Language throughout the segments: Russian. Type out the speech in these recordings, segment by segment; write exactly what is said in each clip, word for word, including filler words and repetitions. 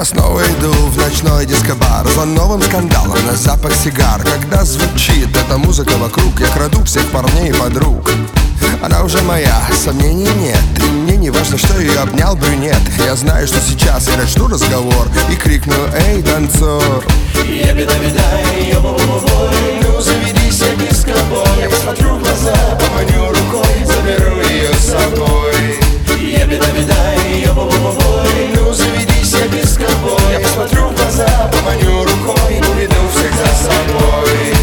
Я снова иду в ночной дискобар за новым скандалом на запах сигар. Когда звучит эта музыка вокруг, я краду всех парней и подруг. Она уже моя, сомнений нет, и мне не важно, что ее обнял брюнет. Я знаю, что сейчас я начну разговор и крикну: эй, танцор! Я беда-беда, ё-бо-бо-бой, ну заведись, я дискобой. Я посмотрю в глаза, поманю рукой, заберу ее с собой. Я беда-беда, ё-бо-бо-бой, ну заведись, я дискобой. Я посмотрю в глаза, поманю рукой, уведу всех за собой.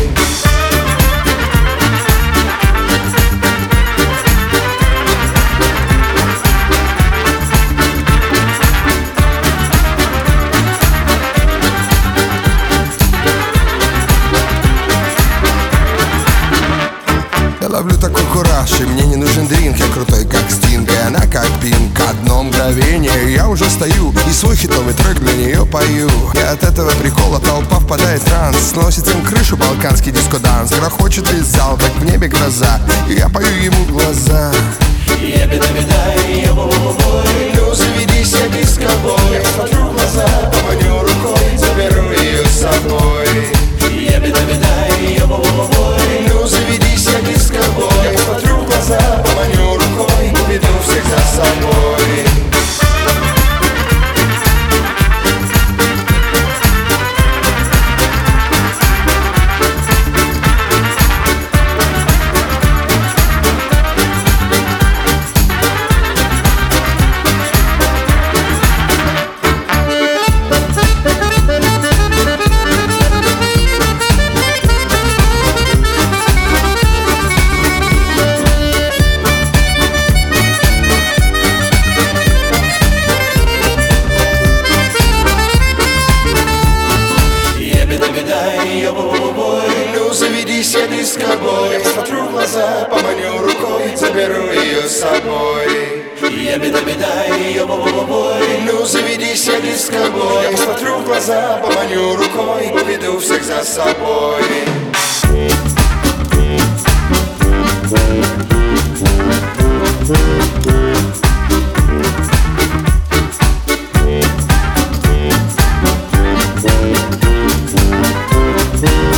Ловлю такой кураж, и мне не нужен дринк. Я крутой, как Стинг, и она как Пинк. Одно мгновение, я уже стою и свой хитовый трек для нее пою. И от этого прикола толпа впадает в транс. Сносит им крышу балканский диско-данс. Грохочет весь зал, как в небе гроза, и я пою ему в глаза. Я беда-беда, ё-бо-бо-бой, ну заведись, я дискобой. Я посмотрю в глаза, поманю рукой, заберу ее с собой. Я беда-беда, ё-бо-бо-бой, ну заведись, я дискобой. Я посмотрю в глаза, поманю рукой, уведу всех за собой. Ну заведись, я дискобой. Я посмотрю в глаза, поманю рукой, заберу ее с собой. Я беда-беда, ё-бо-бо-бой, ну заведись, я дискобой. Я посмотрю в глаза, поманю рукой, уведу всех за собой. We'll be right back.